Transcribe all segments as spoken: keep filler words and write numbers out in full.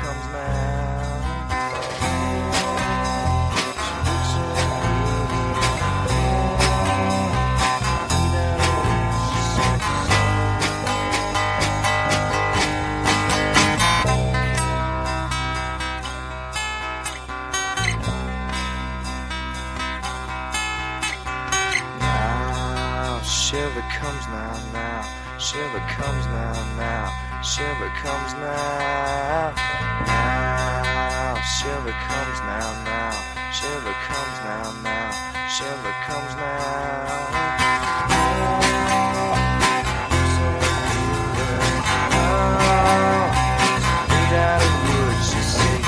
comes now. Shiver comes now, now. Shiver comes now, now. Shiver comes now. Now. Shiver comes now, now. Shiver comes now, now. Shiver comes now. Made out of wood, she says.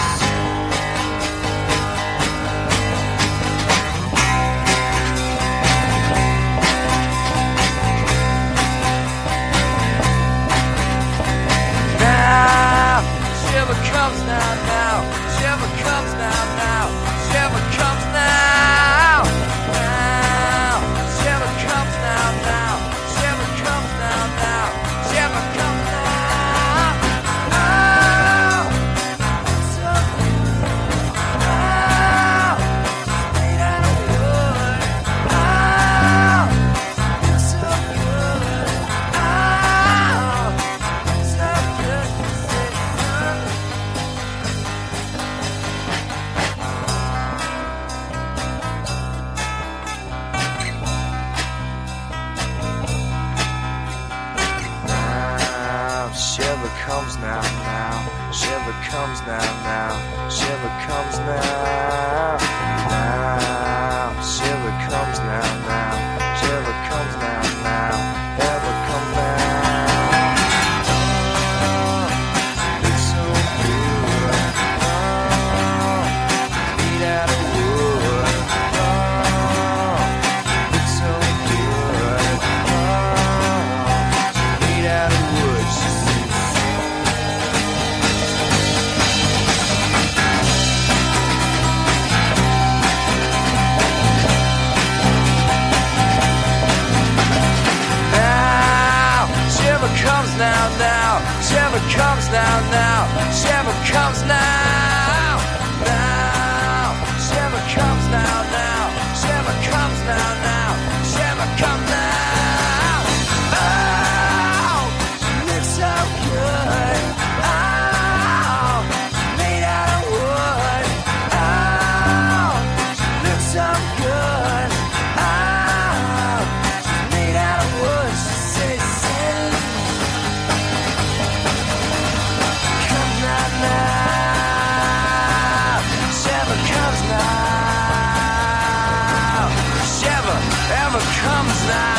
Shiver comes now, now. Shiver comes now, now. Shiver comes now. Now. Shiver comes now, now. Shiver comes now, now. Shiver comes now. Oh, it's so good. Oh, it's made out of wood. Oh, it's so good. Oh, it's so good. Shiver comes now, now. Shiver comes now, now. Shiver comes now. Now. Shiver comes now, now. Shiver comes now, now. Ever come now. Oh, it's so good. Oh, made out of wood. Oh, it's so good. Oh, made out of wood. Comes now, now. Shiver comes now, now. Shiver comes now. Now. Shiver comes now, now. Shiver comes now, now. Shiver comes now. Oh, looks so good. Oh, made out of wood. Oh, looks so good. Oh, made out of wood. She says, comes now.